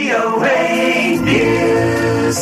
VOA News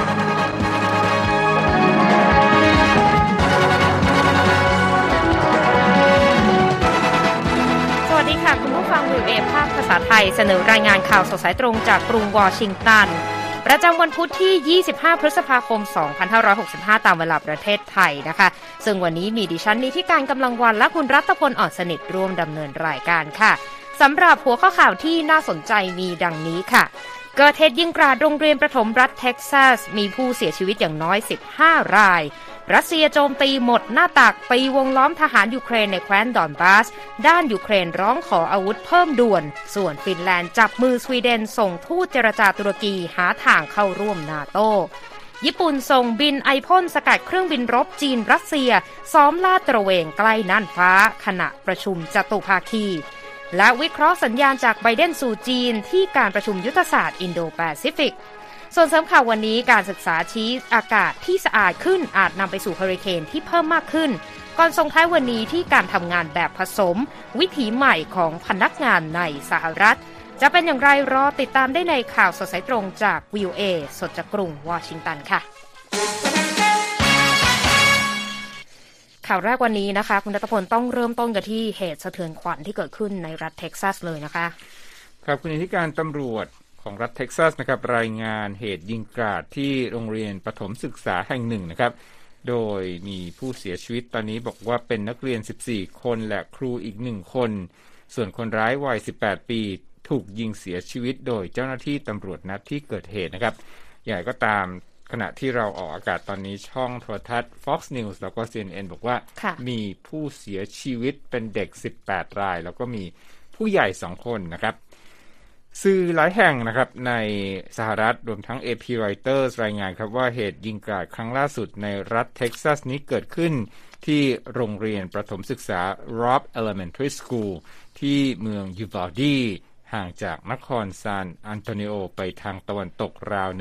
สวัสดีค่ะคุณผู้ฟัง VOA ภาคภาษาไทยเสนอรายงานข่าวสดสายตรงจากกรุงวอชิงตันประจำวันพุธที่25พฤษภาคม2565ตามเวลาประเทศไทยนะคะซึ่งวันนี้มีดิฉันนิธิการกำลังวันและคุณรัตพลอ่อนสนิทร่วมดำเนินรายการค่ะสำหรับหัวข้อข่าวที่น่าสนใจมีดังนี้ค่ะเกิดเหตุยิงกราดโรงเรียนประถมรัฐเท็กซัสมีผู้เสียชีวิตอย่างน้อย15รายรัสเซียโจมตีหมดหน้าตักตีวงล้อมทหารยูเครนในแคว้นดอนบาสด้านยูเครนร้องขออาวุธเพิ่มด่วนส่วนฟินแลนด์จับมือสวีเดนส่งทูตเจรจาตุรกีหาทางเข้าร่วมนาโตญี่ปุ่นส่งบินไอพ่นสกัดเครื่องบินรบจีนรัสเซียซ้อมลาดตระเวนใกล้น่านฟ้าขณะประชุมจตุภาคีและวิเคราะห์สัญญาณจากไบเดนสู่จีนที่การประชุมยุทธศาสตร์อินโดแปซิฟิกส่วนเสริมข่าววันนี้การศึกษาชี้อากาศที่สะอาดขึ้นอาจนำไปสู่เฮอริเคนที่เพิ่มมากขึ้นก่อนส่งท้ายวันนี้ที่การทำงานแบบผสมวิถีใหม่ของพนักงานในสหรัฐจะเป็นอย่างไรรอติดตามได้ในข่าวสดสายตรงจาก VOA สดจากกรุงวอชิงตันค่ะข่าวแรกวันนี้นะคะคุณรัตพลต้องเริ่มต้นกันที่เหตุสะเทือนขวัญที่เกิดขึ้นในรัฐเท็กซัสเลยนะคะครับคุณนิติการตำรวจของรัฐเท็กซัสนะครับรายงานเหตุยิงกราดที่โรงเรียนประถมศึกษาแห่งหนึ่งนะครับโดยมีผู้เสียชีวิตตอนนี้บอกว่าเป็นนักเรียน14คนและครูอีก1คนส่วนคนร้ายวัย18ปีถูกยิงเสียชีวิตโดยเจ้าหน้าที่ตำรวจนัดที่เกิดเหตุนะครับอย่างไรก็ตามขณะที่เราออกอากาศตอนนี้ช่องโทรทัศน์ Fox News แล้วก็ CNN บอกว่ามีผู้เสียชีวิตเป็นเด็ก18รายแล้วก็มีผู้ใหญ่2คนนะครับสื่อหลายแห่งนะครับในสหรัฐรวมทั้ง AP Reuters รายงานครับว่าเหตุยิงกราดครั้งล่าสุดในรัฐเท็กซัสนี้เกิดขึ้นที่โรงเรียนประถมศึกษา Robb Elementary School ที่เมืองยูวาลดีห่างจากนครซานอันโตนิโอไปทางตะวันตกราว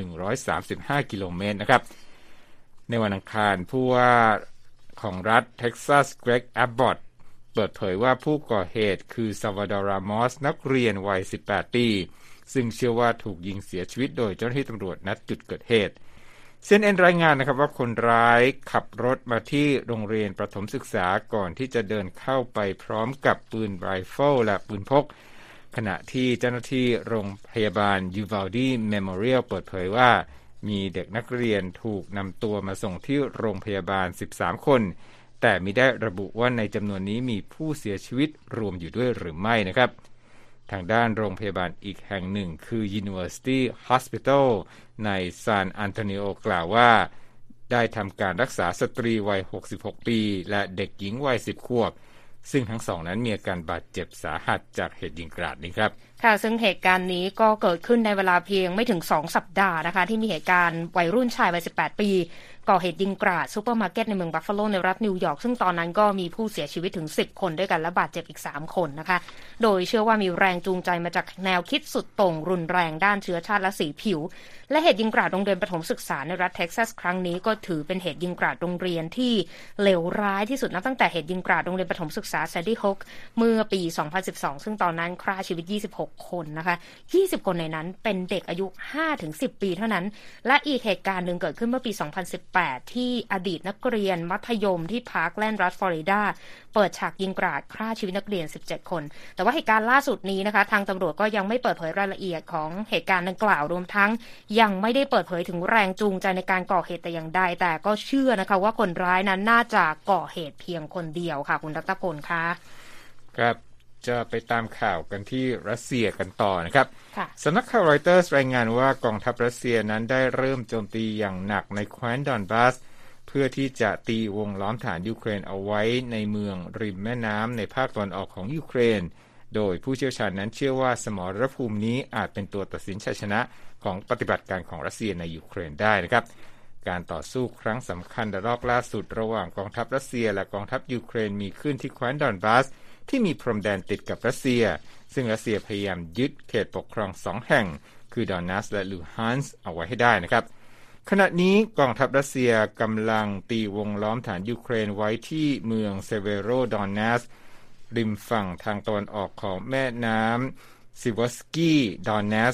135กิโลเมตรนะครับในวันอังคารผู้ว่าของรัฐเท็กซัสเกรกแอบบอตเปิดเผยว่าผู้ก่อเหตุคือซาวาดอร์ รามอสนักเรียนวัย18ปีซึ่งเชื่อว่าถูกยิงเสียชีวิตโดยเจ้าหน้าที่ตำรวจณจุดเกิดเหตุ CNN รายงานนะครับว่าคนร้ายขับรถมาที่โรงเรียนประถมศึกษาก่อนที่จะเดินเข้าไปพร้อมกับปืนไรเฟิลและปืนพกขณะที่เจ้าหน้าที่โรงพยาบาลยูวาลดีเมโมเรียลเปิดเผยว่ามีเด็กนักเรียนถูกนำตัวมาส่งที่โรงพยาบาล13คนแต่มิได้ระบุว่าในจำนวนนี้มีผู้เสียชีวิตรวมอยู่ด้วยหรือไม่นะครับทางด้านโรงพยาบาลอีกแห่งหนึ่งคือ University Hospital ในซานอันโตนิโอกล่าวว่าได้ทำการรักษาสตรีวัย66ปีและเด็กหญิงวัย10ขวบซึ่งทั้งสองนั้นมีอาการบาดเจ็บสาหัสจากเหตุยิงกราดนี้ครับค่ะซึ่งเหตุการณ์นี้ก็เกิดขึ้นในเวลาเพียงไม่ถึง2สัปดาห์นะคะที่มีเหตุการณ์วัยรุ่นชายวัย18ปีก่อเหตุยิงกราดซูเปอร์มาร์เก็ตในเมืองบัฟฟาโลในรัฐนิวยอร์กซึ่งตอนนั้นก็มีผู้เสียชีวิตถึง10คนด้วยกันและบาดเจ็บอีก3คนนะคะโดยเชื่อว่ามีแรงจูงใจมาจากแนวคิดสุดโต่งรุนแรงด้านเชื้อชาติและสีผิวและเหตุยิงกราดโรงเรียนประถมศึกษาในรัฐเท็กซัสครั้งนี้ก็ถือเป็นเหตุยิงกราดโรงเรียนที่เลวร้ายที่สุดนับตั้งแต่เหตุยิงกราดโรงเรียนประถมศึกษาแซนดี้ฮุกเมื่อปี2012ซึ่งตอนนั้นฆ่าชีวิต26คนนะคะ20คนในนั้นเป็นเด็กอายุ 5-10 ปีเท่านั้นและอีกเหตุการณ์หนึ่งเกิดขึ้นเมื่อปี2018ที่อดีตนักเรียนมัธยมที่พาร์คแลนด์รัฐฟลอริดาเปิดฉากยิงกราดฆ่าชีวิตนักเรียน17คนแต่ว่าเหตุการณ์ล่าสุดนี้นะคะทางตำรวจก็ยังไม่เปิดเผยรายละเอียดของเหตุการณ์ดังกล่าวรวมทั้งยังไม่ได้เปิดเผยถึงแรงจูงใจในการก่อเหตุแต่อย่างใดแต่ก็เชื่อนะคะว่าคนร้ายนั้นน่าจะก่อเหตุเพียงคนเดียวค่ะคุณรัตพลคะครับจะไปตามข่าวกันที่รัสเซียกันต่อนะครับสำนักข่าวรอยเตอร์สรายงานว่ากองทัพรัสเซียนั้นได้เริ่มโจมตีอย่างหนักในแคว้นดอนบาสเพื่อที่จะตีวงล้อมฐานยูเครนเอาไว้ในเมืองริมแม่น้ำในภาคตะวันออกของยูเครนโดยผู้เชี่ยวชาญนั้นเชื่อว่าสมรภูมินี้อาจเป็นตัวตัดสินชัยชนะของปฏิบัติการของรัสเซียในยูเครนได้นะครับการต่อสู้ครั้งสำคัญในรอบล่าสุดระหว่างกองทัพรัสเซียและกองทัพยูเครนมีขึ้นที่แคว้นดอนบาสที่มีพรมแดนติดกับรัสเซียซึ่งรัสเซียพยายามยึดเขตปกครอง2แห่งคือดอนนัสและลูฮานส์เอาไว้ให้ได้นะครับขณะนี้กองทัพรัสเซียกำลังตีวงล้อมฐานยูเครนไว้ที่เมืองเซเวโรดอนนัสริมฝั่งทางตะวันออกของแม่น้ำซิวอสกีดอนนัส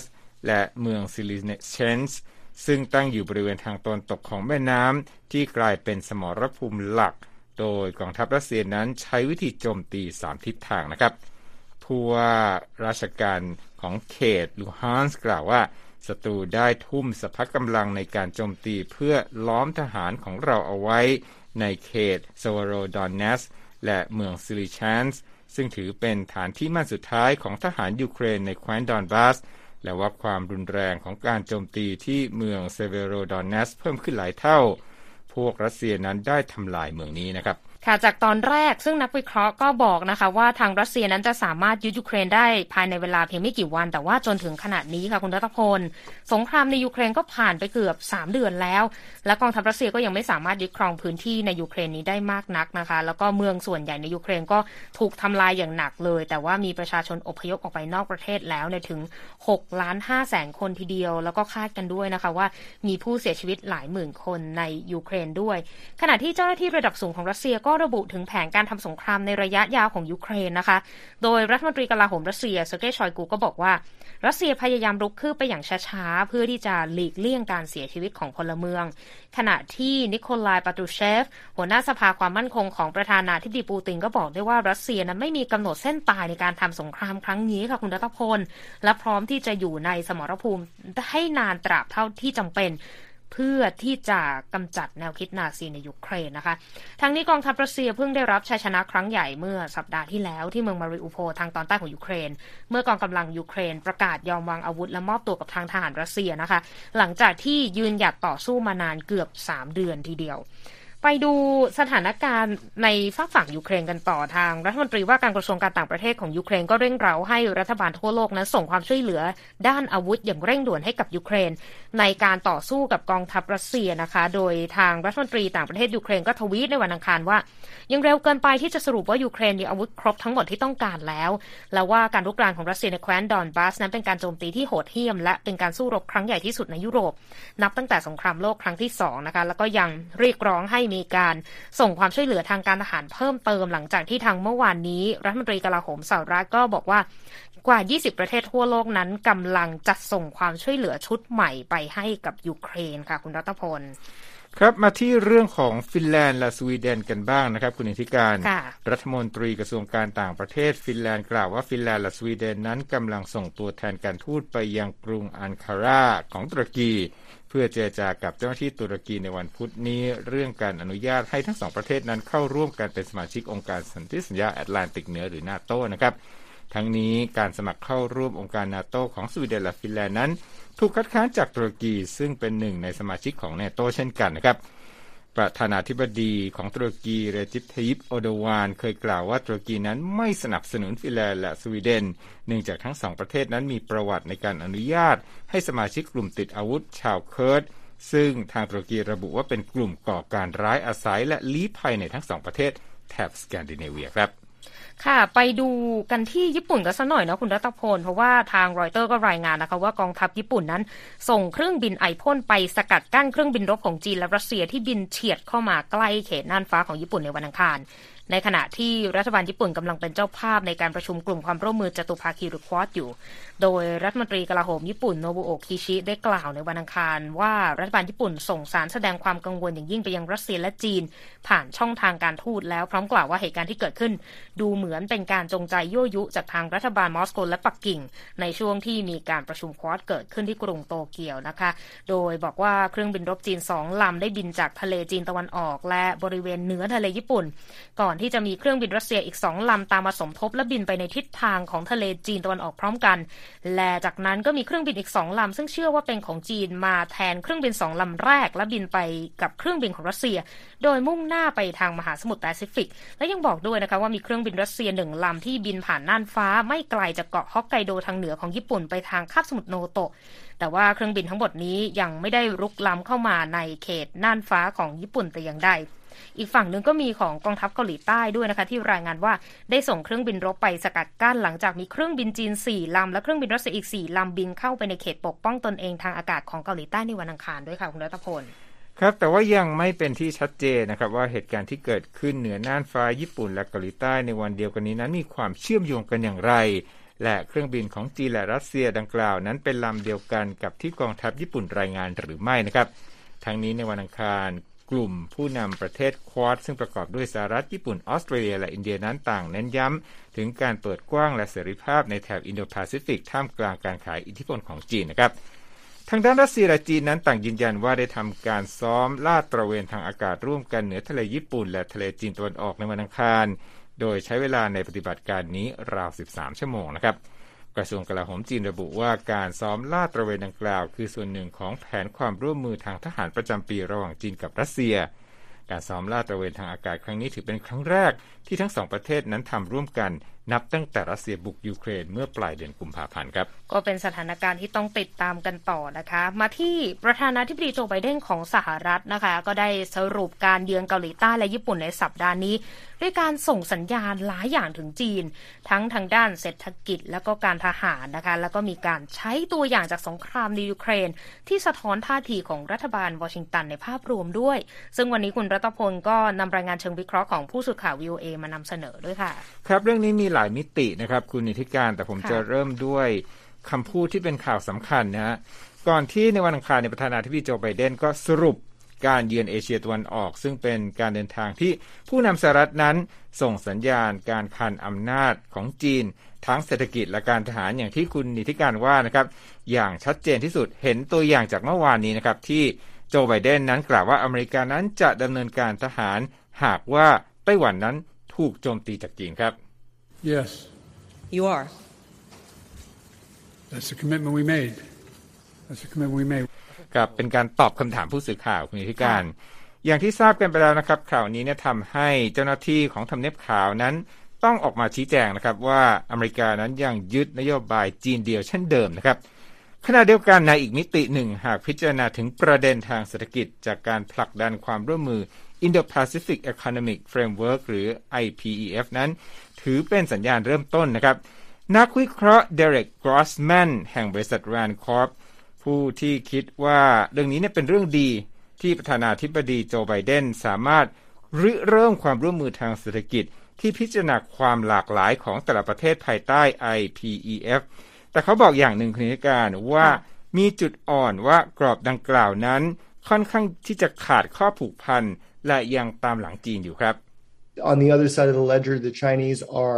และเมืองซิลิเชนส์ซึ่งตั้งอยู่บริเวณทางตะวันตกของแม่น้ำที่กลายเป็นสมรภูมิหลักโดยกองทัพรัสเซียนั้นใช้วิธีโจมตี3ทิศทางนะครับผู้ว่าราชการของเขตลูฮานส์กล่าวว่าศัตรูได้ทุ่มสรรพกำลังในการโจมตีเพื่อล้อมทหารของเราเอาไว้ในเขตซาวโรดอนเนสและเมืองซิลิชันส์ซึ่งถือเป็นฐานที่มั่นสุดท้ายของทหารยูเครนในแคว้นดอนบาสและว่าความรุนแรงของการโจมตีที่เมืองเซเวโรดอนเนสเพิ่มขึ้นหลายเท่าพวกรัสเซียนั้นได้ทำลายเมืองนี้นะครับค่ะจากตอนแรกซึ่งนักวิเคราะห์ก็บอกนะคะว่าทางรัสเซียนั้นจะสามารถยึดยูเครนได้ภายในเวลาเพียงไม่กี่วันแต่ว่าจนถึงขณะนี้ค่ะคุณรัตพลสงครามในยูเครนก็ผ่านไปเกือบ3เดือนแล้วและกองทัพรัสเซียก็ยังไม่สามารถยึดครองพื้นที่ในยูเครนนี้ได้มากนักนะคะแล้วก็เมืองส่วนใหญ่ในยูเครนก็ถูกทำลายอย่างหนักเลยแต่ว่ามีประชาชนอพยพออกไปนอกประเทศแล้วเนี่ยถึง 6,500,000 คนทีเดียวแล้วก็คาดกันด้วยนะคะว่ามีผู้เสียชีวิตหลายหมื่นคนในยูเครนด้วยขณะที่เจ้าหน้าที่ระดับสูงของรัสเซียก็ระบุถึงแผนการทำสงครามในระยะยาวของยูเครนนะคะโดยรัฐมนตรีกลาโหมรัสเซียเซอร์เกย์ชอยกูก็บอกว่ารัสเซียพยายามรุกคืบไปอย่างช้าๆเพื่อที่จะหลีกเลี่ยงการเสียชีวิตของพลเมืองขณะที่นิโคลายปาตรูเชฟหัวหน้าสภาความมั่นคงของประธานาธิบดีปูตินก็บอกด้วยว่ารัสเซียนั้นไม่มีกำหนดเส้นตายในการทำสงครามครั้งนี้ค่ะคุณรัตพลและพร้อมที่จะอยู่ในสมรภูมิให้นานตราบเท่าที่จำเป็นเพื่อที่จะกำจัดแนวคิดนาซีในยูเครนนะคะทั้งนี้กองทัพรัสเซียเพิ่งได้รับชัยชนะครั้งใหญ่เมื่อสัปดาห์ที่แล้วที่เมืองมาริอูโพลทางตอนใต้ของยูเครนเมื่อกองกำลังยูเครนประกาศยอมวางอาวุธและมอบตัวกับทางทหารรัสเซียนะคะหลังจากที่ยืนหยัดต่อสู้มานานเกือบ3เดือนทีเดียวไปดูสถานการณ์ในฝั่งฝั่งยูเครนกันต่อทางรัฐมนตรีว่าการกระทรวงการต่างประเทศของยูเครนก็เร่งเร้าให้รัฐบาลทั่วโลกนั้นส่งความช่วยเหลือด้านอาวุธอย่างเร่งด่วนให้กับยูเครนในการต่อสู้กับกองทัพรัสเซียนะคะโดยทางรัฐมนตรีต่างประเทศยูเครนก็ทวีตในวันอังคารว่ายังเร็วเกินไปที่จะสรุปว่ายูเครนมีอาวุธครบทั้งหมดที่ต้องการแล้วและว่าการรุกรานของรัสเซียในแคว้นดอนบาสนั้นเป็นการโจมตีที่โหดเหี้ยมและเป็นการสู้รบครั้งใหญ่ที่สุดในยุโรปนับตั้งแต่สงครามโลกครั้งที่2นะคะแล้วก็ยังเรียกร้องให้มีการส่งความช่วยเหลือทางการทหารเพิ่มเติมหลังจากที่ทางเมื่อวานนี้รัฐมนตรีกลาโหมสหรัฐก็บอกว่ากว่า20ประเทศทั่วโลกนั้นกำลังจัดส่งความช่วยเหลือชุดใหม่ไปให้กับยูเครนค่ะคุณรัตพลครับมาที่เรื่องของฟินแลนด์และสวีเดนกันบ้างนะครับคุณอธิการรัฐมนตรีกระทรวงการต่างประเทศฟินแลนด์กล่าวว่าฟินแลนด์และสวีเดนนั้นกำลังส่งตัวแทนการทูตไปยังกรุงอังการาของตุรกีเพื่อเจรจากับเจ้าหน้าที่ตุรกีในวันพุธนี้เรื่องการอนุญาตให้ทั้งสองประเทศนั้นเข้าร่วมกันเป็นสมาชิกองค์การสันติสัญญาแอตแลนติกเหนือหรือนาโตนะครับทั้งนี้การสมัครเข้าร่วมองค์การนาโตของสวีเดนและฟินแลนด์นั้นถูกคัดค้านจากตุรกีซึ่งเป็นหนึ่งในสมาชิกของนาโตเช่นกันนะครับประธานาธิบดีของตุรกีเรจิป ไทยิป โอโดวานเคยกล่าวว่าตุรกีนั้นไม่สนับสนุนฟินแลนด์และสวีเดนเนื่องจากทั้งสองประเทศนั้นมีประวัติในการอนุญาตให้สมาชิกกลุ่มติดอาวุธชาวเคิร์ดซึ่งทางตุรกีระบุว่าเป็นกลุ่มก่อการร้ายอาศัยและลี้ภัยในทั้งสองประเทศแถบสแกนดิเนเวียครับค่ะไปดูกันที่ญี่ปุ่นกันสักหน่อยนะคุณรัตพลเพราะว่าทางรอยเตอร์ก็รายงานนะคะว่ากองทัพญี่ปุ่นนั้นส่งเครื่องบินไอพ่นไปสกัดกั้นเครื่องบินรบของจีนและรัสเซียที่บินเฉียดเข้ามาใกล้เขตน่านฟ้าของญี่ปุ่นในวันอังคารในขณะที่รัฐบาลญี่ปุ่นกำลังเป็นเจ้าภาพในการประชุมกลุ่มความร่วมมือจตุภาคีหรือควอดอยู่โดยรัฐมนตรีกลาโหมญี่ปุ่นโนบุโอะคิชิได้กล่าวในวันอังคารว่ารัฐบาลญี่ปุ่นส่งสารแสดงความกังวลอย่างยิ่งไปยังรัสเซียและจีนผ่านช่องทางการทูตแล้วพร้อมกล่าวว่าเหตุการณ์ที่เกิดขึ้นดูเหมือนเป็นการจงใจยั่วยุจากทางรัฐบาลมอสโกและปักกิ่งในช่วงที่มีการประชุมควอดเกิดขึ้นที่กรุงโตเกียวนะคะโดยบอกว่าเครื่องบินรบจีน2ลำได้บินจากทะเลจีนตะวันออกและบริเวณเหนือทะเลญี่ปุ่นก่อนที่จะมีเครื่องบินรัสเซียอีก2ลำตามมาสมทบและบินไปในทิศทางของทะเลจีนตะวันออกพร้อมกันและจากนั้นก็มีเครื่องบินอีก2ลำซึ่งเชื่อว่าเป็นของจีนมาแทนเครื่องบิน2ลำแรกและบินไปกับเครื่องบินของรัสเซียโดยมุ่งหน้าไปทางมหาสมุทรแปซิฟิกและยังบอกด้วยนะคะว่ามีเครื่องบินรัสเซีย1ลำที่บินผ่านน่านฟ้าไม่ไกลจากเกาะฮอกไกโดทางเหนือของญี่ปุ่นไปทางคาบสมุทรโนโตะแต่ว่าเครื่องบินทั้งหมดนี้ยังไม่ได้รุกล้ำเข้ามาในเขตน่านฟ้าของญี่ปุ่นแต่อย่างใดอีกฝั่งหนึ่งก็มีของกองทัพเกาหลีใต้ด้วยนะคะที่รายงานว่าได้ส่งเครื่องบินรบไปสกัดกั้นหลังจากมีเครื่องบินจีน4ลำและเครื่องบินรัสเซียอีก4ลำบินเข้าไปในเขตปกป้องตนเองทางอากาศของเกาหลีใต้ในวันอังคารด้วยค่ะคุณรัตพลครับแต่ว่ายังไม่เป็นที่ชัดเจนนะครับว่าเหตุการณ์ที่เกิดขึ้นเหนือน่านฟ้าญี่ปุ่นและเกาหลีใต้ในวันเดียวกันนี้นั้นมีความเชื่อมโยงกันอย่างไรและเครื่องบินของจีนและรัสเซียดังกล่าวนั้นเป็นลำเดียวกันกับที่กองทัพญี่ปุ่นรายงานหรือไม่นะครับทั้งนี้ในวันอังคารกลุ่มผู้นำประเทศควอดซึ่งประกอบด้วยสหรัฐญี่ปุ่นออสเตรเลียและอินเดียนั้นต่างเน้นย้ำถึงการเปิดกว้างและเสรีภาพในแถบอินโดแปซิฟิกท่ามกลางการขายอิทธิพลของจีนนะครับทางด้านรัสเซียและจีนนั้นต่างยืนยันว่าได้ทำการซ้อมลาดตระเวนทางอากาศร่วมกันเหนือทะเลญี่ปุ่นและทะเลจีนตะวันออกในวันอังคารโดยใช้เวลาในปฏิบัติการนี้ราว13ชั่วโมงนะครับกระทรวงกลาโหมจีนระบุว่าการซ้อมลาดตระเวนดังกล่าวคือส่วนหนึ่งของแผนความร่วมมือทางทหารประจำปีระหว่างจีนกับรัสเซียการซ้อมลาดตระเวนทางอากาศครั้งนี้ถือเป็นครั้งแรกที่ทั้งสองประเทศนั้นทำร่วมกันนับตั้งแต่รัสเซียบุกยูเครนเมื่อปลายเดือนกุมภาพันธ์ครับก็เป็นสถานการณ์ที่ต้องติดตามกันต่อนะคะมาที่ประธานาธิบดีโจไบเดนของสหรัฐนะคะก็ได้สรุปการเยือนเกาหลีใต้และญี่ปุ่นในสัปดาห์นี้ด้วยการส่งสัญญาณหลายอย่างถึงจีนทั้งทางด้านเศรษฐกิจและก็การทหารนะคะแล้วก็มีการใช้ตัวอย่างจากสงครามในยูเครนที่สะท้อนท่าทีของรัฐบาลวอชิงตันในภาพรวมด้วยซึ่งวันนี้คุณรัตพลก็นำรายงานเชิงวิเคราะห์ของผู้สื่อข่าว VOA มานำเสนอด้วยค่ะครับเรื่องนี้มีหลายมิตินะครับคุณนิติการแต่ผมจะเริ่มด้วยคำพูดที่เป็นข่าวสำคัญนะฮะก่อนที่ในวันอังคารในประธานาธิบดีโจไบเดนก็สรุปการเยือนเอเชียตะวันออกซึ่งเป็นการเดินทางที่ผู้นำสหรัฐนั้นส่งสัญญาณการคานอำนาจของจีนทั้งเศรษฐกิจและการทหารอย่างที่คุณนิติการว่านะครับอย่างชัดเจนที่สุดเห็นตัวอย่างจากเมื่อวานนี้นะครับที่โจไบเดนนั้นกล่าวว่าอเมริกานั้นจะดำเนินการทหารหากว่าไต้หวันนั้นถูกโจมตีจากจีนครับ Yes You are That's the commitment we made ครับเป็นการตอบคำถามผู้สื่อข่าวคุณนิติการอย่างที่ทราบกันไปแล้วนะครับข่าวนี้เนี่ยทำให้เจ้าหน้าที่ของทำเนียบขาวนั้นต้องออกมาชี้แจงนะครับว่าอเมริกานั้นยังยึดนโยบายจีนเดียวเช่นเดิมนะครับขณะเดียวกันในอีกมิติหนึ่งหากพิจารณาถึงประเด็นทางเศรษฐกิจจากการผลักดันความร่วมมือ Indo-Pacific Economic Framework หรือ IPEF นั้นถือเป็นสัญญาณเริ่มต้นนะครับนักวิเคราะห์เดเร็ก กรอสแมนแห่งบริษัท Rand Corp ผู้ที่คิดว่าเรื่องนี้เนี่ยเป็นเรื่องดีที่ประธานาธิบดีโจไบเดนสามารถริเริ่มความร่วมมือทางเศรษฐกิจที่พิจารณาความหลากหลายของแต่ละประเทศภายใต้ IPEF แต่เขาบอกอย่างหนึ่งคุณนิติการว่ามีจุดอ่อนว่ากรอบดังกล่าวนั้นค่อนข้างที่จะขาดข้อผูกพันและยังตามหลังจีนอยู่ครับ On the other side of the ledger, the Chinese are,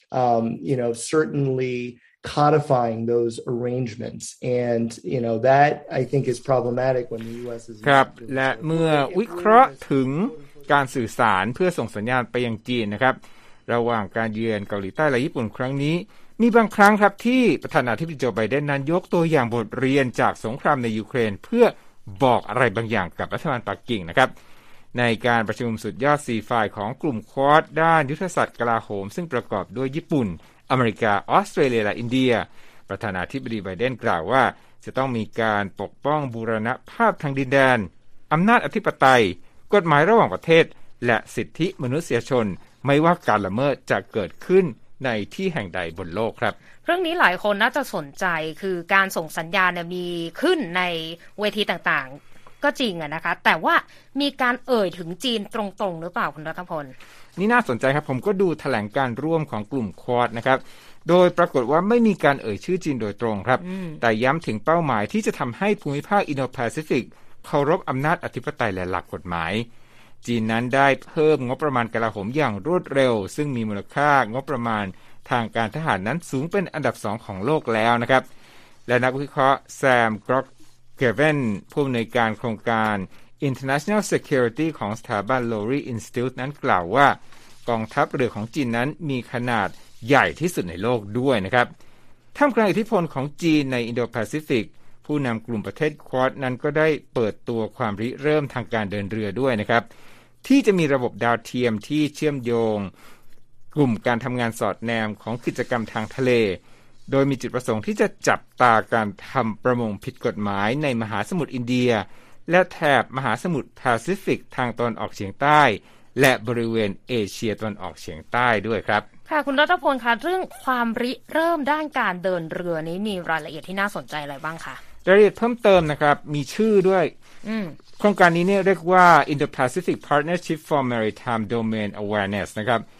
certainly codifying those arrangements, and that I think is problematic when the U.S. is ครับและเมื่อวิเคราะห์ถึงการสื่อสารเพื่อส่งสัญญาณไปยังจีนนะครับระหว่างการเยือนเกาหลีใต้และญี่ปุ่นครั้งนี้มีบางครั้งครับที่ประธานาธิบดีโจไบเดนนั้นยกตัวอย่างบทเรียนจากสงครามในยูเครนเพื่อบอกอะไรบางอย่างกับรัฐบาลปักกิ่งนะครับในการประชุมสุดยอด4ฝ่ายของกลุ่มควอดด้านยุทธศาสตร์กลาโหมซึ่งประกอบด้วยญี่ปุ่นอเมริกาออสเตรเลียและอินเดียประธานาธิบดีไบเดนกล่าวว่าจะต้องมีการปกป้องบูรณภาพทางดินแดนอำนาจอธิปไตยกฎหมายระหว่างประเทศและสิทธิมนุษยชนไม่ว่าการละเมิดจะเกิดขึ้นในที่แห่งใดบนโลกครับเรื่องนี้หลายคนน่าจะสนใจคือการส่งสัญญาณมีขึ้นในเวทีต่างๆก็จริงนะคะแต่ว่ามีการเอ่ยถึงจีนตรงๆหรือเปล่าคุณรัฐพลนี่น่าสนใจครับผมก็ดูแถลงการร่วมของกลุ่มควอดนะครับโดยปรากฏว่าไม่มีการเอ่ยชื่อจีนโดยตรงครับแต่ย้ำถึงเป้าหมายที่จะทำให้ภูมิภาคอินโดแปซิฟิกเคารพอำนาจอธิปไตยและหลักกฎหมายจีนนั้นได้เพิ่มงบประมาณกลาโหมอย่างรวดเร็วซึ่งมีมูลค่างบประมาณทางการทหารนั้นสูงเป็นอันดับ2ของโลกแล้วนะครับและนักวิเคราะห์แซมกรอกเกเวนผู้อำนวยการโครงการ International Security ของสถาบัน Lowry Institute นั้นกล่าวว่ากองทัพเรือของจีนนั้นมีขนาดใหญ่ที่สุดในโลกด้วยนะครับท่ามกลางอิทธิพลของจีนในอินโดแปซิฟิกผู้นำกลุ่มประเทศควอดนั้นก็ได้เปิดตัวความริเริ่มทางการเดินเรือด้วยนะครับที่จะมีระบบดาวเทียมที่เชื่อมโยงกลุ่มการทำงานสอดแนมของกิจกรรมทางทะเลโดยมีจุดประสงค์ที่จะจับตาการทำประมงผิดกฎหมายในมหาสมุทรอินเดียและแถบมหาสมุทรแปซิฟิกทางตะวันออกเฉียงใต้และบริเวณเอเชียตะวันออกเฉียงใต้ด้วยครับค่ะคุณรัตพลคะเรื่องความริเริ่มด้านการเดินเรือนี้มีรายละเอียดที่น่าสนใจอะไรบ้างคะรายละเอียดเพิ่มเติมนะครับมีชื่อด้วยโครงการนี้เนี่ยเรียกว่า Indo-Pacific Partnership for Maritime Domain Awareness นะครับ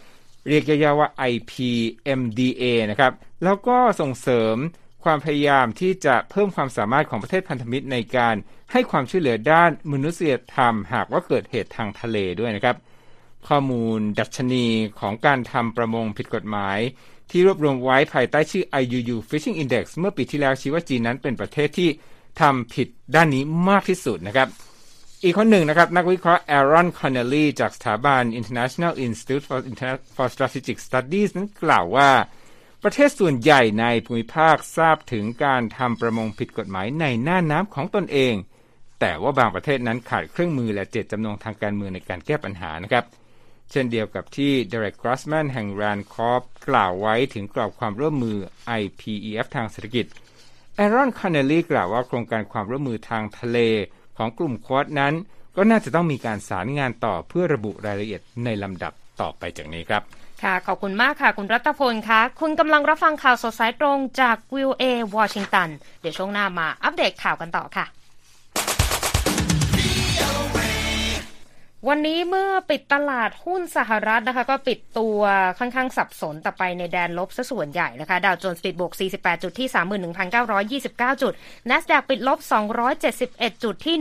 เรียกย่อๆว่า IPMDA นะครับแล้วก็ส่งเสริมความพยายามที่จะเพิ่มความสามารถของประเทศพันธมิตรในการให้ความช่วยเหลือด้านมนุษยธรรมหากว่าเกิดเหตุทางทะเลด้วยนะครับข้อมูลดัชนีของการทำประมงผิดกฎหมายที่รวบรวมไว้ภายใต้ชื่อ IUU Fishing Index เมื่อปีที่แล้วชี้ว่าจีนนั้นเป็นประเทศที่ทำผิดด้านนี้มากที่สุดนะครับอีกคนหนึ่งนะครับนักวิเคราะห์ Aaron Connelly จากสถาบัน International Institute for Strategic Studies นั้นกล่าวว่าประเทศส่วนใหญ่ในภูมิภาคทราบถึงการทำประมงผิดกฎหมายในน่านน้ำของตนเองแต่ว่าบางประเทศนั้นขาดเครื่องมือและเจตจำนงทางการเมืองในการแก้ปัญหานะครับเช่นเดียวกับที่ Derek Grossman แห่ง Rand Corp กล่าวไว้ถึงกรอบความร่วมมือ IPEF ทางเศรษฐกิจ Aaron Connelly กล่าวว่าโครงการความร่วมมือทางทะเลของกลุ่มควอดนั้นก็น่าจะต้องมีการสารงานต่อเพื่อระบุรายละเอียดในลำดับต่อไปจากนี้ครับค่ะขอบคุณมากค่ะคุณรัตพลค่ะคุณกำลังรับฟังข่าวสดสายตรงจาก VOA วอชิงตันเดี๋ยวช่วงหน้ามาอัปเดตข่าวกันต่อค่ะวันนี้เมื่อปิดตลาดหุ้นสหรัฐนะคะก็ปิดตัวค่อนข้างสับสนแต่ไปในแดนลบซะส่วนใหญ่นะคะดาวโจนส์ปิดบวก48จุดที่ 31,929 จุด NASDAQ ปิดลบ271จุดที่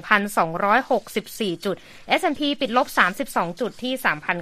11,264 จุด S&P ปิดลบ32จุดที่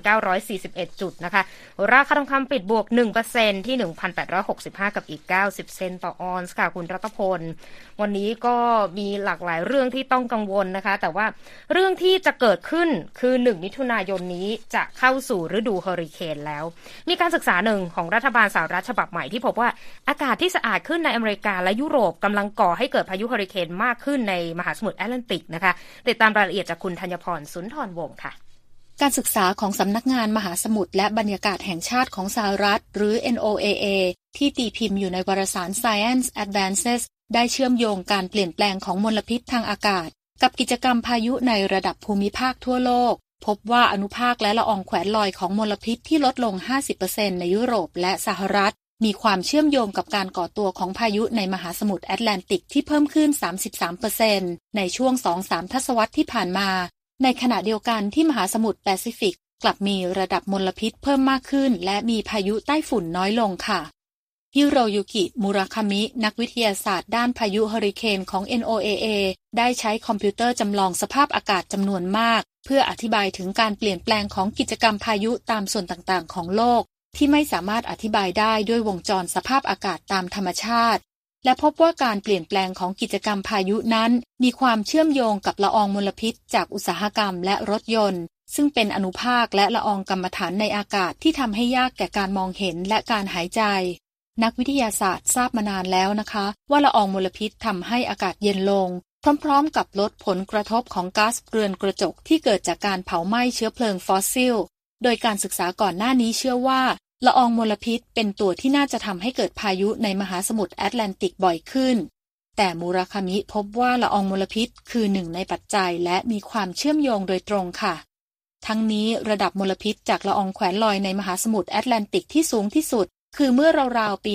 3,941 จุดนะคะราคาทองคำปิดบวก 1% ที่ 1,865 กับอีก90เซนต์ต่อออนซ์ค่ะคุณรัตพลวันนี้ก็มีหลากหลายเรื่องที่ต้องกังวลนะคะแต่ว่าเรื่องที่จะเกิดขึ้นคือ1มิถุนายนนี้จะเข้าสู่ฤดูเฮอริเคนแล้วมีการศึกษาหนึ่งของรัฐบาลสหรัฐฉบับใหม่ที่พบว่าอากาศที่สะอาดขึ้นในอเมริกาและยุโรปกำลังก่อให้เกิดพายุเฮอริเคนมากขึ้นในมหาสมุทรแอตแลนติกนะคะติดตามรายละเอียดจากคุณธัญพรสุนทรวงศ์ค่ะการศึกษาของสำนักงานมหาสมุทรและบรรยากาศแห่งชาติของสหรัฐหรือ NOAA ที่ตีพิมพ์อยู่ในวารสาร Science Advances ได้เชื่อมโยงการเปลี่ยนแปลงของมลพิษทางอากาศกับกิจกรรมพายุในระดับภูมิภาคทั่วโลกพบว่าอนุภาคและละอองแขวนลอยของมลพิษที่ลดลง 50% ในยุโรปและสหรัฐมีความเชื่อมโยงกับการก่อตัวของพายุในมหาสมุทรแอตแลนติกที่เพิ่มขึ้น 33% ในช่วง 2-3 ทศวรรษที่ผ่านมาในขณะเดียวกันที่มหาสมุทรแปซิฟิกกลับมีระดับมลพิษเพิ่มมากขึ้นและมีพายุใต้ฝุ่นน้อยลงค่ะฮิโรยุกิ มุราคามินักวิทยาศาสตร์ด้านพายุเฮอริเคนของ NOAA ได้ใช้คอมพิวเตอร์จำลองสภาพอากาศจำนวนมากเพื่ออธิบายถึงการเปลี่ยนแปลงของกิจกรรมพายุตามส่วนต่างๆของโลกที่ไม่สามารถอธิบายได้ด้วยวงจรสภาพอากาศตามธรรมชาติและพบว่าการเปลี่ยนแปลงของกิจกรรมพายุนั้นมีความเชื่อมโยงกับละอองมลพิษจากอุตสาหกรรมและรถยนต์ซึ่งเป็นอนุภาคและละอองกัมมันฐานในอากาศที่ทำให้ยากแก่การมองเห็นและการหายใจนักวิทยาศาสตร์ทราบมานานแล้วนะคะว่าละอองมลพิษทำให้อากาศเย็นลงพร้อมๆกับลดผลกระทบของก๊าซเรือนกระจกที่เกิดจากการเผาไหม้เชื้อเพลิงฟอสซิลโดยการศึกษาก่อนหน้านี้เชื่อว่าละอองมลพิษเป็นตัวที่น่าจะทำให้เกิดพายุในมหาสมุทรแอตแลนติกบ่อยขึ้นแต่มูราคามิพบว่าละอองมลพิษคือหนึ่งในปัจจัยและมีความเชื่อมโยงโดยตรงค่ะทั้งนี้ระดับมลพิษจากละอองแขวนลอยในมหาสมุทรแอตแลนติกที่สูงที่สุดคือเมื่อราวๆปี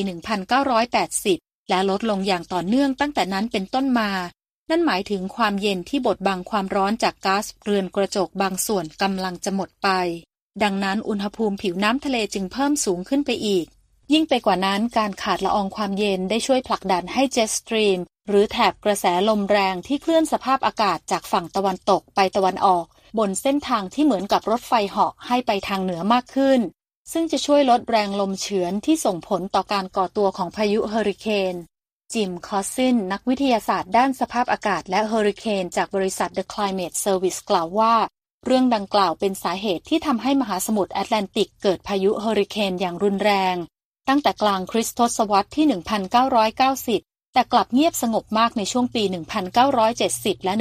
1980 และลดลงอย่างต่อเนื่องตั้งแต่นั้นเป็นต้นมานั่นหมายถึงความเย็นที่บดบังความร้อนจากก๊าซเรือนกระจกบางส่วนกำลังจะหมดไปดังนั้นอุณหภูมิผิวน้ำทะเลจึงเพิ่มสูงขึ้นไปอีกยิ่งไปกว่านั้นการขาดละอองความเย็นได้ช่วยผลักดันให้เจ็ตสตรีมหรือแถบกระแสลมแรงที่เคลื่อนสภาพอากาศจากฝั่งตะวันตกไปตะวันออกบนเส้นทางที่เหมือนกับรถไฟเหาะให้ไปทางเหนือมากขึ้นซึ่งจะช่วยลดแรงลมเฉือนที่ส่งผลต่อการก่อตัวของพายุเฮอริเคนจิม คอสซินนักวิทยาศาสตร์ด้านสภาพอากาศและเฮอริเคนจากบริษัท The Climate Service กล่าวว่าเรื่องดังกล่าวเป็นสาเหตุที่ทำให้มหาสมุทรแอตแลนติกเกิดพายุเฮอริเคนอย่างรุนแรงตั้งแต่กลางคริสตศตวรรษที่ 1990 แต่กลับเงียบสงบมากในช่วงปี 1970 และ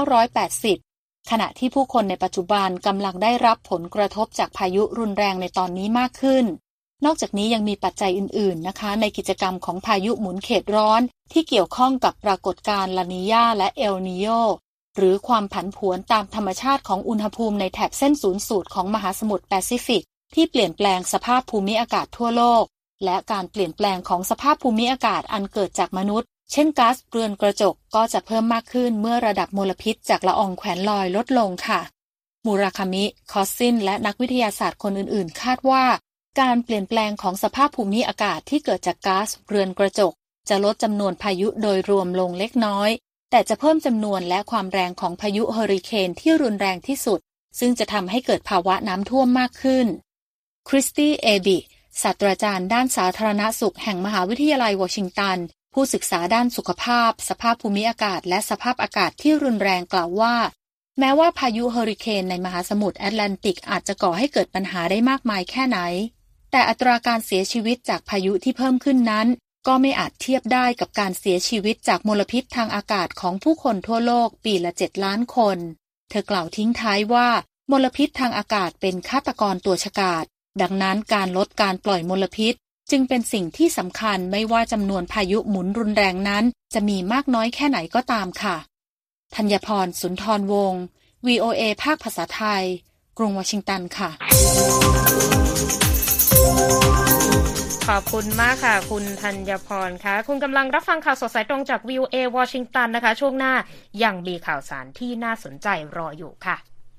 1980 ขณะที่ผู้คนในปัจจุบันกำลังได้รับผลกระทบจากพายุรุนแรงในตอนนี้มากขึ้นนอกจากนี้ยังมีปัจจัยอื่นๆนะคะในกิจกรรมของพายุหมุนเขตร้อนที่เกี่ยวข้องกับปรากฏการณ์ลานีญาและเอลนีโญหรือความผันผวนตามธรรมชาติของอุณหภูมิในแถบเส้นศูนย์สูตรของมหาสมุทรแปซิฟิกที่เปลี่ยนแปลงสภาพภูมิอากาศทั่วโลกและการเปลี่ยนแปลงของสภาพภูมิอากาศอันเกิดจากมนุษย์เช่นก๊าซเรือนกระจกก็จะเพิ่มมากขึ้นเมื่อระดับมลพิษจากละอองแขวนลอยลดลงค่ะมูราคามิ คอสซินและนักวิทยาศาสตร์คนอื่นๆคาดว่าการเปลี่ยนแปลงของสภาพภูมิอากาศที่เกิดจากก๊าซเรือนกระจกจะลดจำนวนพายุโดยรวมลงเล็กน้อยแต่จะเพิ่มจำนวนและความแรงของพายุเฮอริเคนที่รุนแรงที่สุดซึ่งจะทำให้เกิดภาวะน้ำท่วมมากขึ้นคริสตี้เอบิศาสตราจารย์ด้านสาธารณสุขแห่งมหาวิทยาลัยวอชิงตันผู้ศึกษาด้านสุขภาพสภาพภูมิอากาศและสภาพอากาศที่รุนแรงกล่าวว่าแม้ว่าพายุเฮอริเคนในมหาสมุทรแอตแลนติกอาจจะก่อให้เกิดปัญหาได้มากมายแค่ไหนแต่อัตราการเสียชีวิตจากพายุที่เพิ่มขึ้นนั้นก็ไม่อาจเทียบได้กับการเสียชีวิตจากมลพิษทางอากาศของผู้คนทั่วโลกปีละ7 ล้านคนเธอกล่าวทิ้งท้ายว่ามลพิษทางอากาศเป็นฆาตกรตัวฉกาจดังนั้นการลดการปล่อยมลพิษจึงเป็นสิ่งที่สำคัญไม่ว่าจำนวนพายุหมุนรุนแรงนั้นจะมีมากน้อยแค่ไหนก็ตามค่ะธัญพรสุนทรวงศ์ VOA ภาคภาษาไทยกรุงวอชิงตันค่ะขอบคุณมากค่ะคุณธัญพรค่ะคุณกำลังรับฟังข่าวสดสายตรงจาก VOA วอชิงตันนะคะช่วงหน้ายังมีข่าวสารที่น่าสนใจรออยู่ค่ะ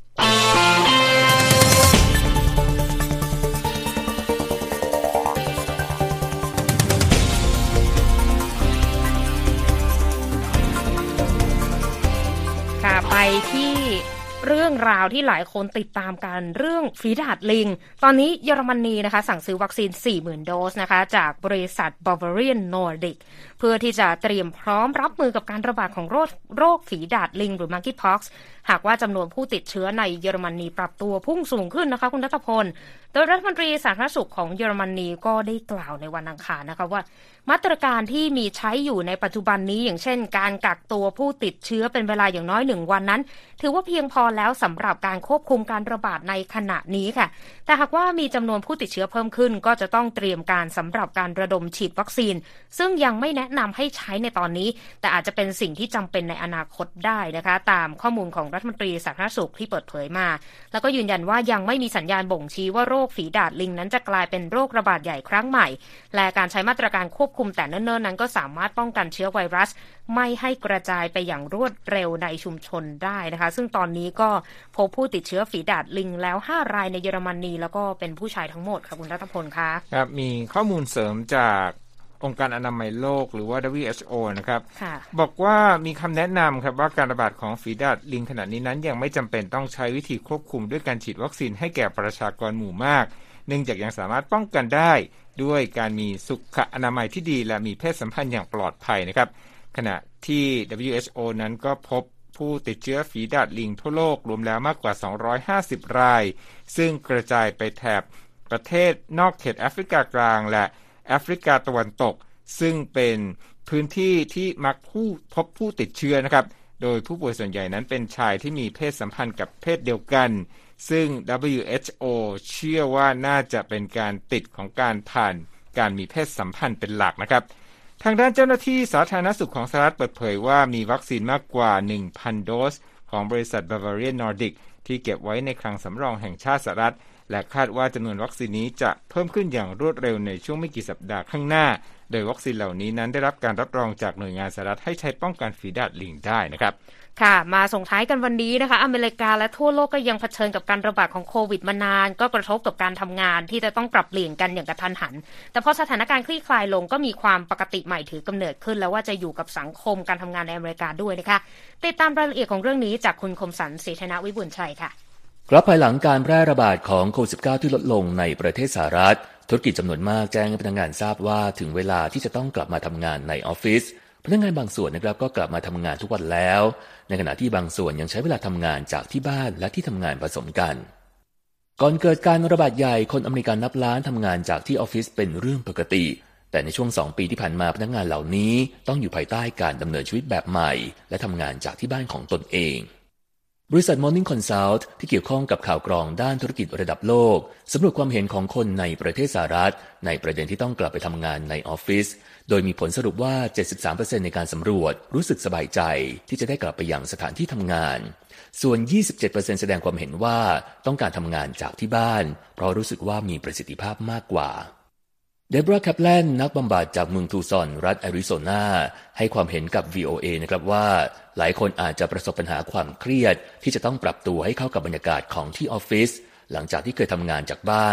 ค่ะไปที่เรื่องราวที่หลายคนติดตามกันเรื่องฝีดาษลิงตอนนี้เยอรมนีนะคะสั่งซื้อวัคซีน 40,000 โดสนะคะจากบริษัท Bavarian Nordic เพื่อที่จะเตรียมพร้อมรับมือกับการระบาดของโรคฝีดาษลิงหรือ Monkeypox หากว่าจำนวนผู้ติดเชื้อในเยอรมนีปรับตัวพุ่งสูงขึ้นนะคะคุณรัตพลโดยรัฐมนตรีสาธารณสุขของเยอรมนีก็ได้กล่าวในวันอังคารนะคะว่ามาตรการที่มีใช้อยู่ในปัจจุบันนี้อย่างเช่นการกักตัวผู้ติดเชื้อเป็นเวลาอย่างน้อย1 วันนั้นถือว่าเพียงพอแล้วสำหรับการควบคุมการระบาดในขณะนี้ค่ะแต่หากว่ามีจำนวนผู้ติดเชื้อเพิ่มขึ้นก็จะต้องเตรียมการสำหรับการระดมฉีดวัคซีนซึ่งยังไม่แนะนำให้ใช้ในตอนนี้แต่อาจจะเป็นสิ่งที่จำเป็นในอนาคตได้นะคะตามข้อมูลของรัฐมนตรีสาธารณสุขที่เปิดเผยมาแล้วก็ยืนยันว่ายังไม่มีสัญญาณบ่งชี้ว่าโรคฝีดาษลิงนั้นจะกลายเป็นโรคระบาดใหญ่ครั้งใหม่และการใช้มาตรการควบคุมแต่เนิ่นๆนั้นก็สามารถป้องกันเชื้อไวรัสไม่ให้กระจายไปอย่างรวดเร็วในชุมชนได้นะคะซึ่งตอนนี้ก็พบผู้ติดเชื้อฝีดาษลิงแล้ว5 รายในเยอรมนีแล้วก็เป็นผู้ชายทั้งหมดค่ะคุณรัตพลคะครับมีข้อมูลเสริมจากองค์การอนามัยโลกหรือว่า WHO นะครับบอกว่ามีคำแนะนำครับว่าการระบาดของฝีดาษลิงขณะนี้นั้นยังไม่จำเป็นต้องใช้วิธีควบคุมด้วยการฉีดวัคซีนให้แก่ประชากรหมู่มากเนื่องจากยังสามารถป้องกันได้ด้วยการมีสุขอนามัยที่ดีและมีเพศสัมพันธ์อย่างปลอดภัยนะครับขณะที่ WHO นั้นก็พบผู้ติดเชื้อฝีดาษลิงทั่วโลกรวมแล้วมากกว่า250 รายซึ่งกระจายไปแถบประเทศนอกเขตแอฟริกากลางและแอฟริกาตะวันตกซึ่งเป็นพื้นที่ที่มักพบผู้ติดเชื้อนะครับโดยผู้ป่วยส่วนใหญ่นั้นเป็นชายที่มีเพศสัมพันธ์กับเพศเดียวกันซึ่ง WHO เชื่อว่าน่าจะเป็นการติดของการผ่านการมีเพศสัมพันธ์เป็นหลักนะครับทางด้านเจ้าหน้าที่สาธารณสุขของสหรัฐเปิดเผยว่ามีวัคซีนมากกว่า 1,000 โดสของบริษัท Bavarian Nordic ที่เก็บไว้ในคลังสำรองแห่งชาติสหรัฐและคาดว่าจำนวนวัคซีนนี้จะเพิ่มขึ้นอย่างรวดเร็วในช่วงไม่กี่สัปดาห์ข้างหน้าโดยวัคซีนเหล่านี้นั้นได้รับการรับรองจากหน่วยงานสหรัฐให้ใช้ป้องกันฝีดาษลิงได้นะครับค่ะมาส่งท้ายกันวันนี้นะคะอเมริกาและทั่วโลกก็ยังเผชิญกับการระบาดของโควิดมานานก็กระทบกับการทำงานที่จะต้องปรับเปลี่ยนกันอย่างกระทันหันแต่พอสถานการณ์คลี่คลายลงก็มีความปกติใหม่ถือกำเนิดขึ้นแล้วว่าจะอยู่กับสังคมการทำงานในอเมริกาด้วยนะคะติดตามรายละเอียดของเรื่องนี้จากคุณคมสันต์ศรีชนะวิบูลย์ชัยค่ะครับภายหลังการแพร่ระบาดของโควิด -19 ที่ลดลงในประเทศสหรัฐธุรกิจจำนวนมากแจ้งให้พนักงานทราบว่าถึงเวลาที่จะต้องกลับมาทำงานในออฟฟิศพนักงานบางส่วนนะครับก็กลับมาทำงานทุกวันแล้วในขณะที่บางส่วนยังใช้เวลาทำงานจากที่บ้านและที่ทำงานผสมกันก่อนเกิดการระบาดใหญ่คนอเมริกันนับล้านทำงานจากที่ออฟฟิศเป็นเรื่องปกติแต่ในช่วง2 ปีที่ผ่านมาพนักงานเหล่านี้ต้องอยู่ภายใต้การดำเนินชีวิตแบบใหม่และทำงานจากที่บ้านของตนเองบริษัท Morning Consult ที่เกี่ยวข้องกับข่าวกรองด้านธุรกิจระดับโลกสำรวจความเห็นของคนในประเทศสหรัฐในประเด็นที่ต้องกลับไปทำงานในออฟฟิศโดยมีผลสรุปว่า 73% ในการสำรวจรู้สึกสบายใจที่จะได้กลับไปยังสถานที่ทำงานส่วน 27% แสดงความเห็นว่าต้องการทำงานจากที่บ้านเพราะรู้สึกว่ามีประสิทธิภาพมากกว่าเดบราแคปแลนนักบำบัดจากเมืองทูซอนรัฐแอริโซนาให้ความเห็นกับ VOA นะครับว่าหลายคนอาจจะประสบปัญหาความเครียดที่จะต้องปรับตัวให้เข้ากับบรรยากาศของที่ออฟฟิศหลังจากที่เคยทำงานจากบ้าน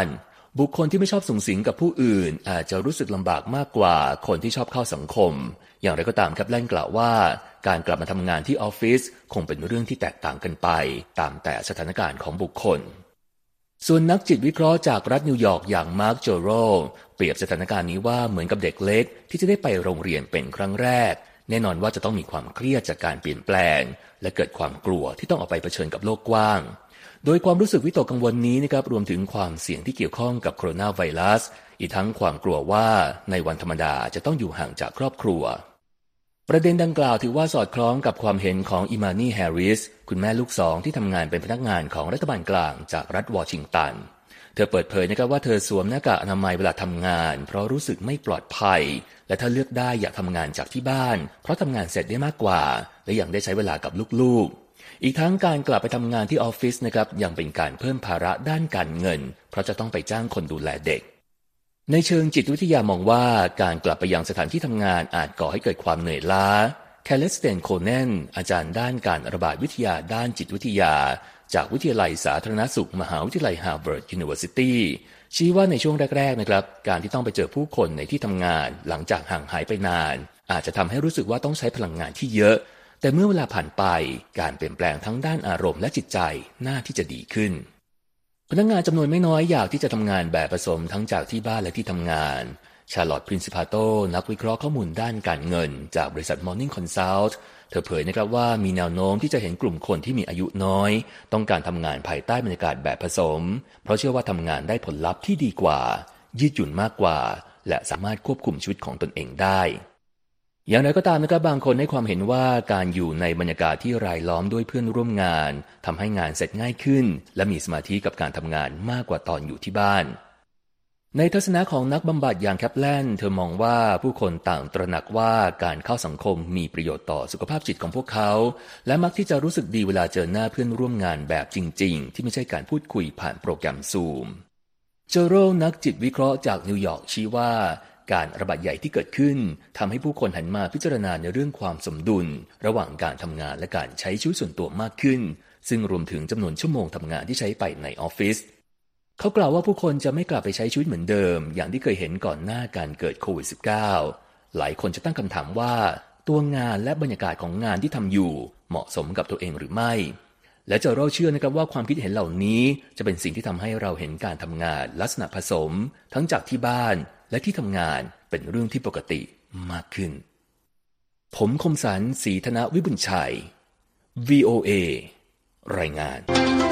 บุคคลที่ไม่ชอบสุงสิงกับผู้อื่นอาจจะรู้สึกลำบากมากกว่าคนที่ชอบเข้าสังคมอย่างไรก็ตามครับแล่นกล่าวว่าการกลับมาทำงานที่ออฟฟิศคงเป็นเรื่องที่แตกต่างกันไปตามแต่สถานการณ์ของบุคคลส่วนนักจิตวิเคราะห์จากรัฐนิวยอร์กอย่างมาร์คโจโรเปรียบสถานการณ์นี้ว่าเหมือนกับเด็กเล็กที่จะได้ไปโรงเรียนเป็นครั้งแรกแน่นอนว่าจะต้องมีความเครียดจากการเปลี่ยนแปลงและเกิดความกลัวที่ต้องออกไปเผชิญกับโลกกว้างโดยความรู้สึกวิตกกังวลนี้นะครับรวมถึงความเสี่ยงที่เกี่ยวข้องกับโคโรนาไวรัสอีกทั้งความกลัวว่าในวันธรรมดาจะต้องอยู่ห่างจากครอบครัวประเด็นดังกล่าวถือว่าสอดคล้องกับความเห็นของอิมานีแฮร์ริสคุณแม่ลูกสองที่ทำงานเป็นพนักงานของรัฐบาลกลางจากรัฐวอชิงตันเธอเปิดเผยนะครับว่าเธอสวมหน้ากากอนามัยเวลาทำงานเพราะรู้สึกไม่ปลอดภัยและถ้าเลือกได้อยากทำงานจากที่บ้านเพราะทำงานเสร็จได้มากกว่าและยังได้ใช้เวลากับลูกๆอีกทั้งการกลับไปทำงานที่ออฟฟิศนะครับยังเป็นการเพิ่มภาระด้านการเงินเพราะจะต้องไปจ้างคนดูแลเด็กในเชิงจิตวิทยามองว่าการกลับไปยังสถานที่ทำงานอาจก่อให้เกิดความเหนื่อยล้าแคลสเตนโคเนนอาจารย์ด้านการระบาดวิทยาด้านจิตวิทยาจากวิทยาลัยสาธารณสุขมหาวิทยาลัย Harvard University ชี้ว่าในช่วงแรกๆนะครับการที่ต้องไปเจอผู้คนในที่ทำงานหลังจากห่างหายไปนานอาจจะทำให้รู้สึกว่าต้องใช้พลังงานที่เยอะแต่เมื่อเวลาผ่านไปการเปลี่ยนแปลงทั้งด้านอารมณ์และจิตใจน่าที่จะดีขึ้นพนักงานจำนวนไม่น้อยอยากที่จะทำงานแบบผสมทั้งจากที่บ้านและที่ทำงานชาร์ลอตต์ พรินซิพาโตนักวิเคราะห์ข้อมูลด้านการเงินจากบริษัท Morning Consult เธอเผยนะครับว่ามีแนวโน้มที่จะเห็นกลุ่มคนที่มีอายุน้อยต้องการทำงานภายใต้บรรยากาศแบบผสมเพราะเชื่อว่าทำงานได้ผลลัพธ์ที่ดีกว่ายืดหยุ่นมากกว่าและสามารถควบคุมชีวิตของตนเองได้อย่างไรก็ตามนะครับบางคนให้ความเห็นว่าการอยู่ในบรรยากาศที่รายล้อมด้วยเพื่อนร่วมงานทำให้งานเสร็จง่ายขึ้นและมีสมาธิกับการทำงานมากกว่าตอนอยู่ที่บ้านในทัศนะของนักบำบัดอย่างแคปแลนเธอมองว่าผู้คนต่างตระหนักว่าการเข้าสังคมมีประโยชน์ต่อสุขภาพจิตของพวกเขาและมักที่จะรู้สึกดีเวลาเจอหน้าเพื่อนร่วมงานแบบจริงๆที่ไม่ใช่การพูดคุยผ่านโปรแกรมซูมโจโรนักจิตวิเคราะห์จากนิวยอร์กชี้ว่าการระบาดใหญ่ที่เกิดขึ้นทำให้ผู้คนหันมาพิจารณาในเรื่องความสมดุลระหว่างการทำงานและการใช้ชีวิตส่วนตัวมากขึ้นซึ่งรวมถึงจำนวนชั่วโมงทำงานที่ใช้ไปในออฟฟิศเขากล่าวว่าผู้คนจะไม่กลับไปใช้ชีวิตเหมือนเดิมอย่างที่เคยเห็นก่อนหน้าการเกิดโควิด -19 หลายคนจะตั้งคำถามว่าตัวงานและบรรยากาศของงานที่ทำอยู่เหมาะสมกับตัวเองหรือไม่และโจโรเชื่อนะครับว่าความคิดเห็นเหล่านี้จะเป็นสิ่งที่ทำให้เราเห็นการทำงานลักษณะผสมทั้งจากที่บ้านและที่ทำงานเป็นเรื่องที่ปกติมากขึ้นผมคมสันต์ ศรีธนวิบุญชัย VOA รายงาน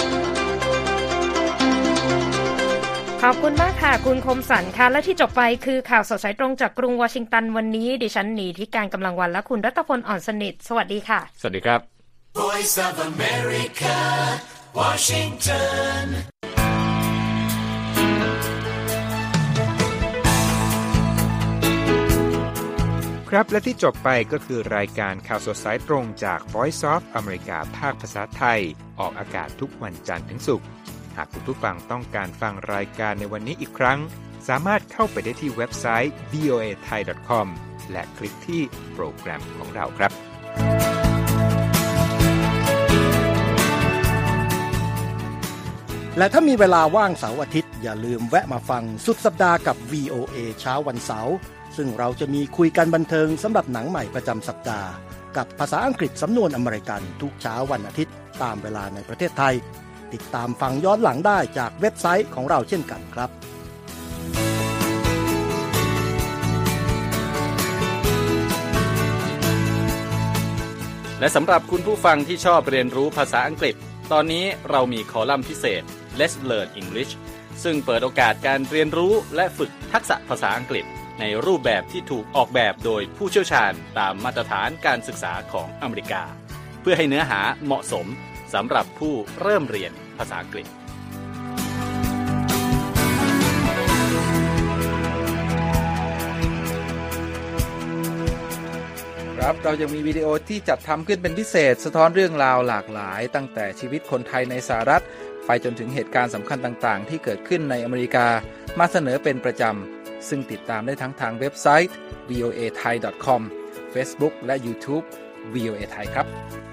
ขอบคุณมากค่ะคุณคมสันต์ค่ะและที่จบไปคือข่าวสดสายตรงจากกรุงวอชิงตันวันนี้ดิฉันหนีที่การกำลังวันและคุณรัตพลอ่อนสนิทสวัสดีค่ะสวัสดีครับ Voice of America Washington ครับและที่จบไปก็คือรายการข่าวสดสายตรงจาก Voice of America ภาคภาษาไทยออกอากาศทุกวันจันทร์ถึงศุกร์หากคุณผู้ฟังต้องการฟังรายการในวันนี้อีกครั้งสามารถเข้าไปได้ที่เว็บไซต์ voathai.com และคลิกที่โปรแกรมของเราครับและถ้ามีเวลาว่างเสาร์อาทิตย์อย่าลืมแวะมาฟังสุดสัปดาห์กับ VOA เช้าวันเสาร์ซึ่งเราจะมีคุยกันบันเทิงสำหรับหนังใหม่ประจำสัปดาห์กับภาษาอังกฤษสำนวนอเมริกันทุกเช้าวันอาทิตย์ตามเวลาในประเทศไทยติดตามฟังย้อนหลังได้จากเว็บไซต์ของเราเช่นกันครับและสำหรับคุณผู้ฟังที่ชอบเรียนรู้ภาษาอังกฤษตอนนี้เรามีคอลัมน์พิเศษ Let's Learn English ซึ่งเปิดโอกาสการเรียนรู้และฝึกทักษะภาษาอังกฤษในรูปแบบที่ถูกออกแบบโดยผู้เชี่ยวชาญตามมาตรฐานการศึกษาของอเมริกาเพื่อให้เนื้อหาเหมาะสมสำหรับผู้เริ่มเรียนภาษาอังกฤษครับเรายังมีวิดีโอที่จัดทำขึ้นเป็นพิเศษสะท้อนเรื่องราวหลากหลายตั้งแต่ชีวิตคนไทยในสหรัฐไปจนถึงเหตุการณ์สำคัญต่างๆที่เกิดขึ้นในอเมริกามาเสนอเป็นประจำซึ่งติดตามได้ทั้งทางเว็บไซต์ voathai.com Facebook และ YouTube VOA Thai ครับ